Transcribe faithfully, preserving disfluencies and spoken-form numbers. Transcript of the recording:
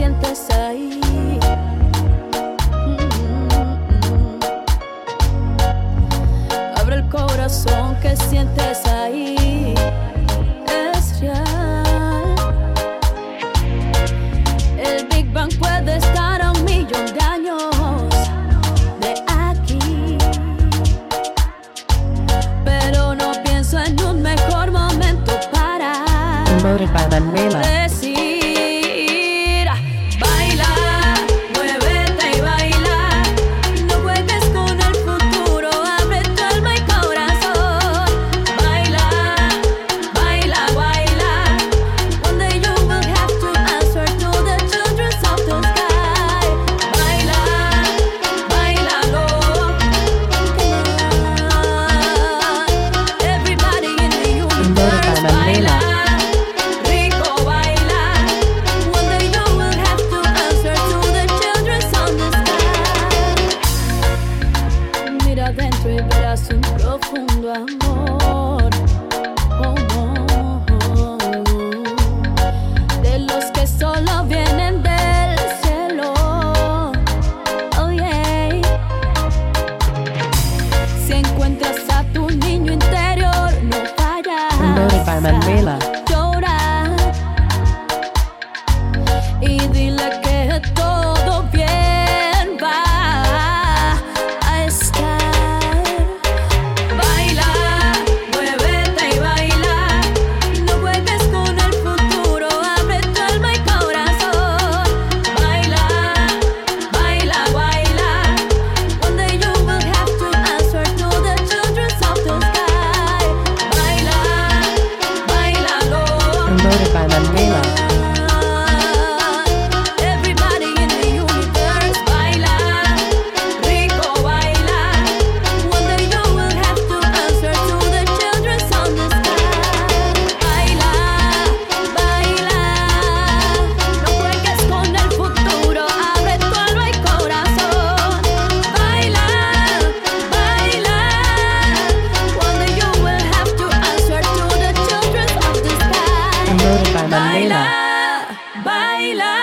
sientes ahí. Abre el corazón que sientes ahí. Es real. El Big Bang puede estar a un millón de años de aquí, pero no pienso en un mejor momento para Promoted by Manuela. decir: baila, muévete y baila. No juegues con el futuro, abre tu alma y corazón. Baila, baila, baila. One day you will have to answer to the children of the sky. Baila, bailalo. Everybody in the Promoted by universe, Manuela. baila. Rico, baila. One day you will have to answer to the children of the sky. Mira adentro y verás un profundo amor. Oh, no. De los que solo vienen del cielo. Oh, yeah. Si encuentras a tu niño interior, no Promoted by vayas Manuela. a llorar y dile que todo bien va a estar. Baila, muévete y baila. No juegues con el futuro, abre tu alma y corazón. Baila, baila, baila. One day you will have to answer to the children of the sky. Baila, bailalo. Promoted by Manuela. Everybody in the universe, baila. Rico, baila. One day you will have to answer to the children of the sky. Baila, baila. No juegues con el futuro, abre tu alma y corazón. Baila, baila. One day you will have to answer to the children of the sky. Promoted by Manuela. Baila, baila.